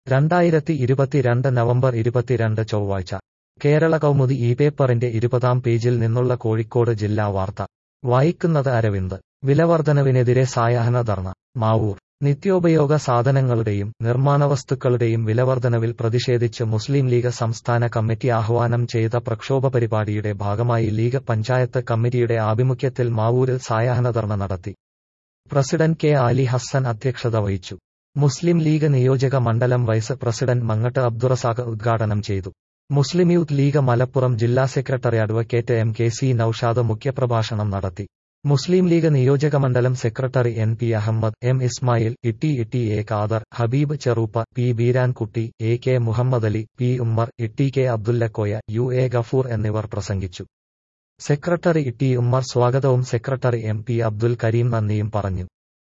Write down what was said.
2022 November 22 ചൊവ്വാഴ്ച കേരള കൗമുദി ഈ പേപ്പറിന്റെ 20-ാം പേജിൽ നിന്നുള്ള കോഴിക്കോട് ജില്ലാ വാർത്ത വായിക്കുന്നത് അരവിന്ദ്. വിലവർധനവിനെതിരെ സായാഹ്ന ധർണ മാവൂർ. നിത്യോപയോഗ സാധനങ്ങളുടെയും നിർമ്മാണവസ്തുക്കളുടെയും വിലവർധനവിൽ പ്രതിഷേധിച്ച് മുസ്ലിം ലീഗ് സംസ്ഥാന കമ്മിറ്റി ആഹ്വാനം ചെയ്ത പ്രക്ഷോഭ പരിപാടിയുടെ ഭാഗമായി ലീഗ് പഞ്ചായത്ത് കമ്മിറ്റിയുടെ ആഭിമുഖ്യത്തിൽ മാവൂരിൽ സായാഹ്ന ധർണ നടത്തി. പ്രസിഡന്റ് കെ ആലി ഹസ്സൻ അധ്യക്ഷത വഹിച്ചു. മുസ്ലിം ലീഗ് നിയോജക മണ്ഡലം വൈസ് പ്രസിഡന്റ് മങ്ങട്ട് അബ്ദുറസാഖ് ഉദ്ഘാടനം ചെയ്തു. മുസ്ലിം യൂത്ത് ലീഗ് മലപ്പുറം ജില്ലാ secretary advocate M K C Noushad മുഖ്യപ്രഭാഷണം നടത്തി. മുസ്ലിം ലീഗ് നിയോജകമണ്ഡലം secretary N P Ahmed, M Ismail, Itty A Khader, Habeeb Cheruppa, P Beerankutty, A K Muhammedali, P Ummer, Itty K Abdullakoya, U A Gafoor എന്നിവർ പ്രസംഗിച്ചു. സെക്രട്ടറി ഇട്ടി ഉമ്മർ സ്വാഗതവും secretary M P Abdul Kareem നന്ദിയും പറഞ്ഞു.